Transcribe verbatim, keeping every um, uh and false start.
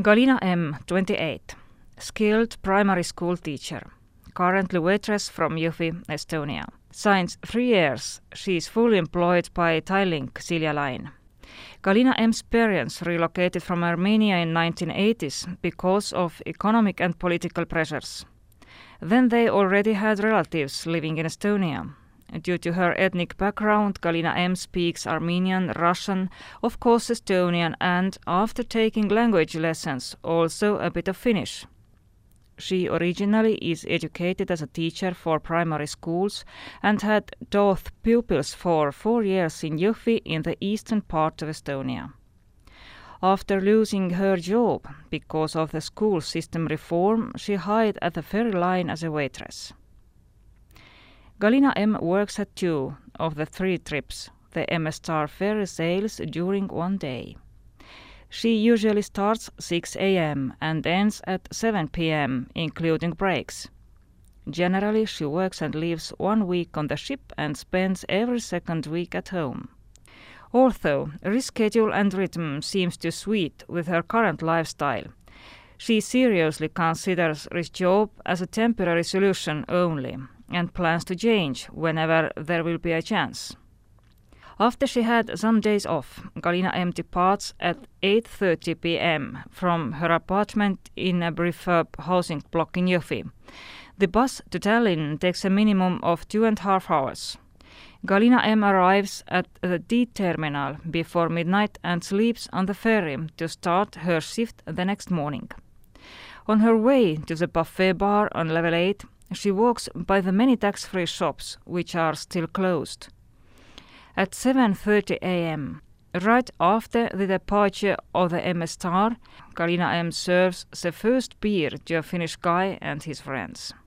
Galina M., twenty-eight, skilled primary school teacher, currently waitress from Jõhvi, Estonia. Since three years, she is fully employed by Tallink Silja Line. Galina M.'s parents relocated from Armenia in nineteen eighties because of economic and political pressures. Then they already had relatives living in Estonia. Due to her ethnic background, Galina M. speaks Armenian, Russian, of course Estonian, and, after taking language lessons, also a bit of Finnish. She originally is educated as a teacher for primary schools and had taught pupils for four years in Jõhvi in the eastern part of Estonia. After losing her job because of the school system reform, she hired at the ferry line as a waitress. Galina M. works at two of the three trips the M S Star ferry sails during one day. She usually starts six a.m. and ends at seven p.m., including breaks. Generally, she works and lives one week on the ship and spends every second week at home. Although reschedule and rhythm seems to suit with her current lifestyle, she seriously considers this job as a temporary solution only and plans to change whenever there will be a chance. After she had some days off, Galina M. departs at eight thirty p.m. from her apartment in a prefab housing block in Jõhvi. The bus to Tallinn takes a minimum of two and a half hours. Galina M. arrives at the D-terminal before midnight and sleeps on the ferry to start her shift the next morning. On her way to the buffet bar on level eight, she walks by the many tax-free shops, which are still closed. At seven thirty a.m., right after the departure of the M S Star, Galina M. serves the first beer to a Finnish guy and his friends.